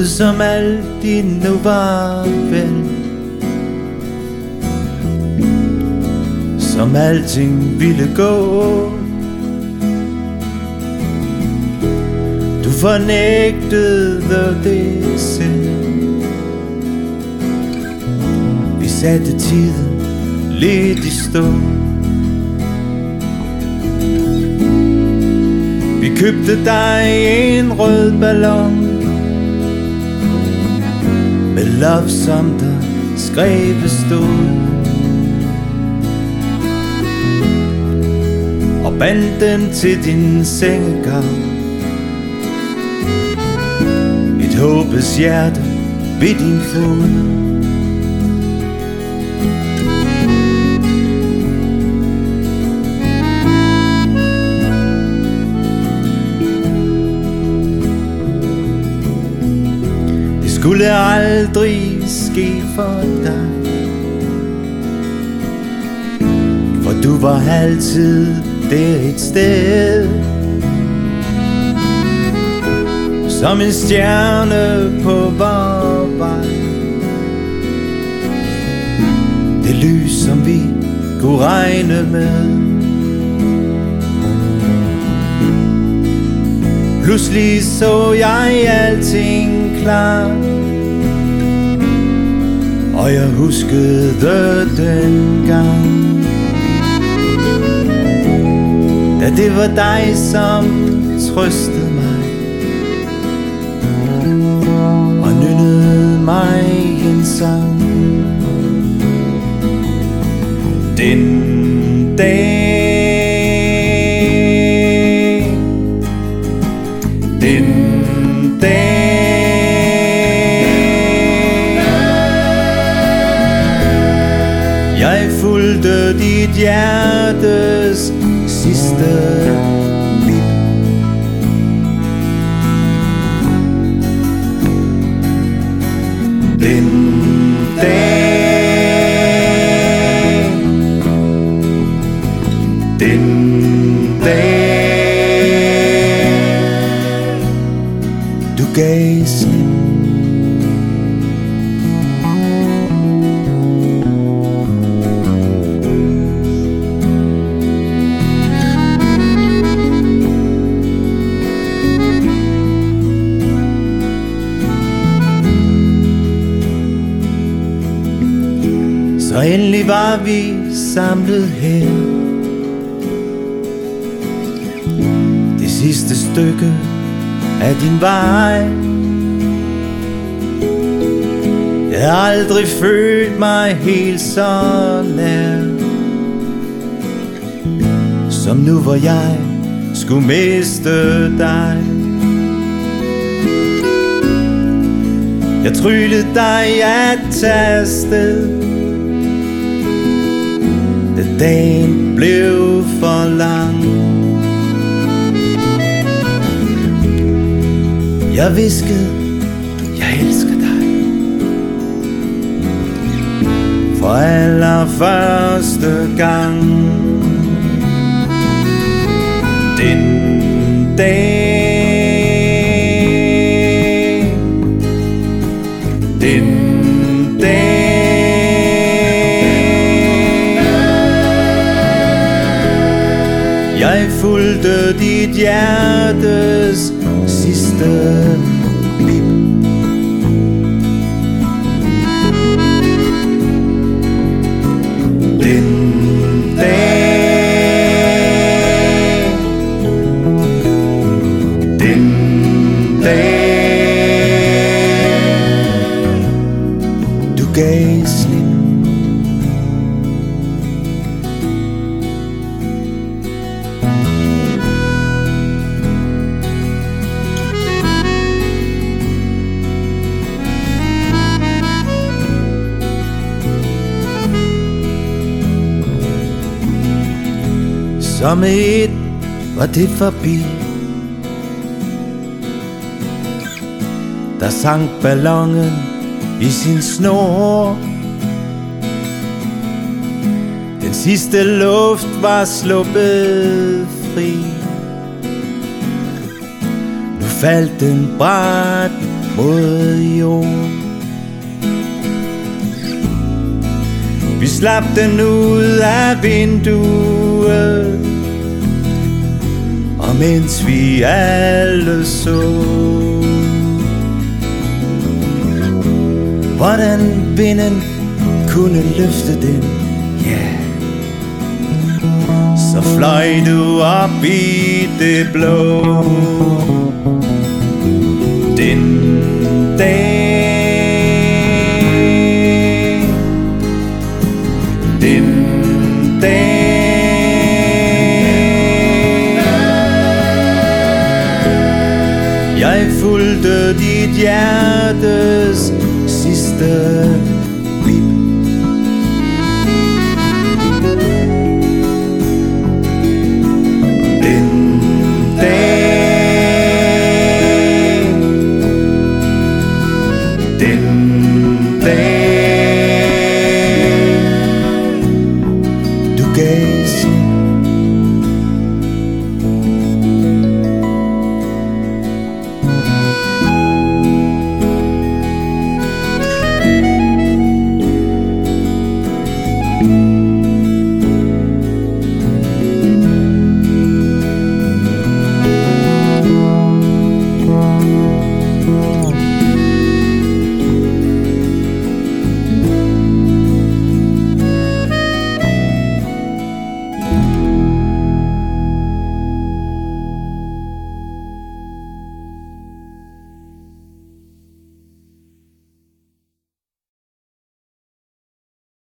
som altid nu var vel, som alting ville gå. Du fornægtede det selv. Vi satte tiden lidt i stå. Vi købte dig en rød ballon med love som der skrevet stod, og bandt den til din sengegang. Et håbets hjerte ved din fod. Skulle aldrig ske for dig, for du var altid der et sted, som en stjerne på vor vej. Det lys som vi kunne regne med. Pludselig så jeg alting klart, og jeg huskede den gang, da det var dig som trøstede mig og nynnede mig en sang. Den dag, den dag, jeg fulgte dit hjertes sidste bip. Den dag, den dag, du gav slip. Så endelig var vi samlet her. Det sidste stykke af din vej. Jeg har aldrig følt mig helt så nær, som nu hvor jeg skulle miste dig. Jeg tryllede dig at tage afsted, da dagen blev for lang. Jeg viskede, jeg elsker dig, for allerførste gang. Den dag, den dag, jeg fulgte dit hjertes sidste bip. Den dag, den dag, du gav slip. Som et var det forbi. Der sank ballonen i sin snor. Den sidste luft var sluppet fri. Nu faldt den brat mod jord. Vi slap den ud af vinduet, og mens vi alle så, hvordan vinden kunne løfte den, så fløj du op i det blå. Den dag jeg fulgte dit hjertes sidste